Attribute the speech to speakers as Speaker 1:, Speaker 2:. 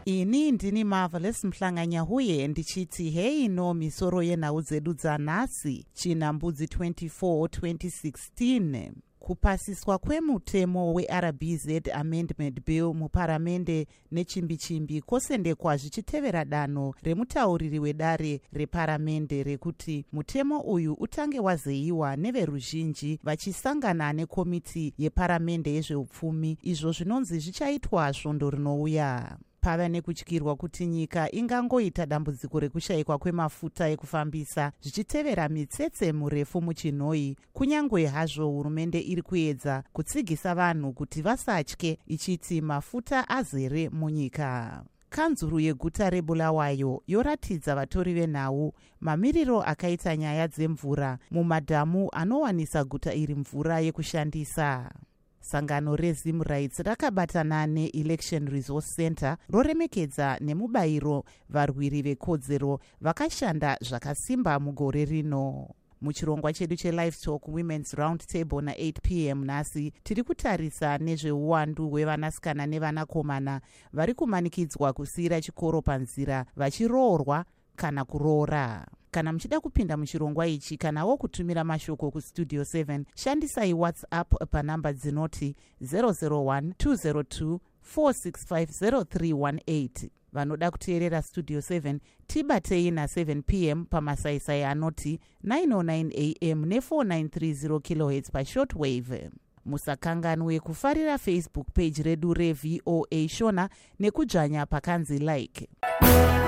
Speaker 1: Ini ndini Marvelous Mhlanganya huye ndichiti hei no misoro yenhau dzedu dzanhasi Chinambudzi 24 2016. Kupasiswa kwemutemo weRBZ Amendment Bill muparamende nechimbi-chimbi kwosendekwa zvichitevera danho remutauriri wedare reparamende rekuti mutemo uyu utange wazeyiwa neveruzhinji vachisangana nekomiti yeparamende yezveupfumi, izvo zvinonzi zvichaitwa svondo rinouya. Pava nekutyirwa kuti nyika ingangoita dambudziko rekushayikwa kwemafuta ekufambisa zvichitevera mitsetse murefu muchinhoi, kunyangwe hazvo hurumende iri kuedza kutsigisa vanhu kuti vasatye ichiti mafuta azere munyika. Kanzuru yeguta reBulawayo yoratidza vatori venhau mamiriro akaita nyaya dzemvura mumadhamu anowanisa guta iri mvura yekushandisa. Sangano reZim Rights rakabatana neElection Resource Center roremekedza nemubayiro varwiri vekodzero vakashanda zvakasimba mugore rino. Muchirongwa chedu cheLive Talk Women's Round Table na 8 p.m. nhasi tiri kutarisa nezveuwandu hwevanasikana nevanakomana vari kumanikidzwa kusiyira chikoro panzira vachiroorwa kana kuroora. Kana muchida kupinda muchirongwa ichi kanawo kutumira mashoko kustudio 7, shandisai WhatsApp panamba dzinoti 001 202 4650318. Vanoda kuteerera studio 7 tibatei na 7 p.m. pamasaisai anoti 909 a.m. ne4930 kHz pashortwave. Musakanganwe kufarira Facebook page redu reVOA Shona nekudzvanya pakanzi like.